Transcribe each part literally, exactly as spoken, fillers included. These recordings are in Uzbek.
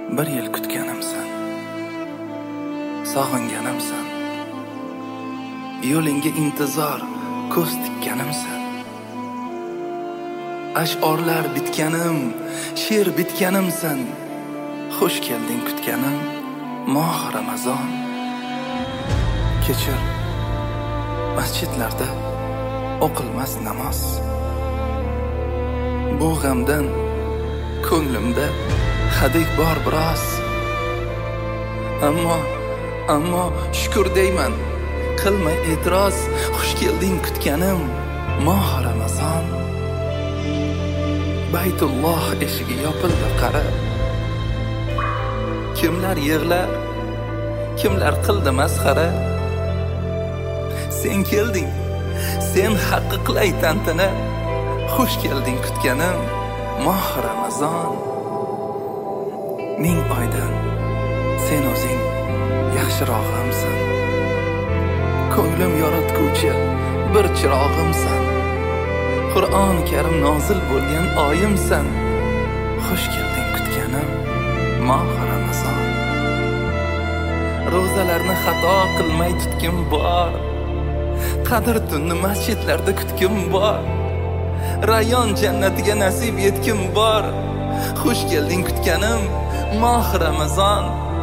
Bir yil kutganimsan, sog'inganimsan, yo'lingga intizor ko'z tikkanimsan. Ash'orlar bitganim, she'r bitganimsan. Xush kelding kutganim, moh Ramazon. Kechir, masjidlarda o'qilmas namoz. Bu g'amdan ko'nglimda hadik bor biroz. Ammo, ammo shukr deyman, qilmay e'tiroz. Xush kelding kutganim, moh Ramazon. Baytulloh eshigi yopildi qara. Kimlar yig'lar, kimlar qildi masxara. Sen kelding, sen haqqi qilay tantana. Xush kelding kutganim, moh Ramazon. Ming oydan sen o'zing yaxshirog'imsan. Ko'nglim yoritguvchi bir chirog'imsan. Qur'oni Karim nozil bo'lgan oyimsan. Xush kelding kutganim, moh Ramazon. Ro'zalarni xato qilmay tutkim bor. Qadr tunni masjidlarda kutkim bor. Rayyon jannatiga nasib yetkim bor. Xush kelding kutganim, moh Ramazon.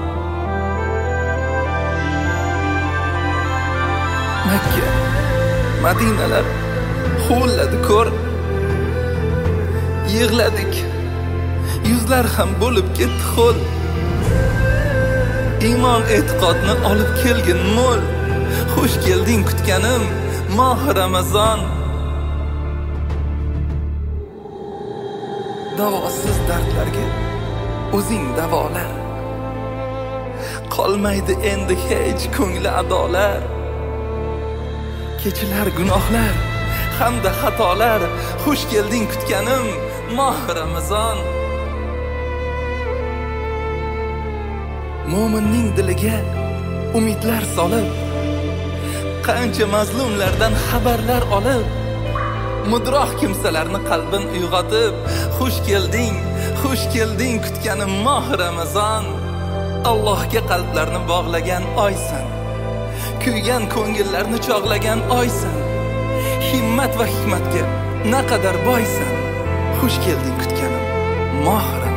Makka, Madinalar huvilladi ko'r. Yig'ladik, yuzlar ham bo'lib ketdi xo'l. Iymon e'tiqodni olib kelgin mo'l. Xush kelding kutganim, moh Ramazon. Davosiz dardlarga o'zing davolar. Qolmaydi endi hech ko'ngli adolar. Kechilar gunohlar hamda xatolar. Xush kelding kutganim, moh Ramazon. Mo'minning diliga umidlar solib, qancha mazlumlardan xabarlar olib, mudroq kimsalarni qalbin uyg'otib. Xush kelding, xush kelding kutganim, moh Ramazon. Allohga qalblarni bog'lagan oysan. Kuygan ko'ngillarni chog'lagan oysan. Himmat va hikmatga naqadar boysan. Xush kelding kutganim, moh Ramazon.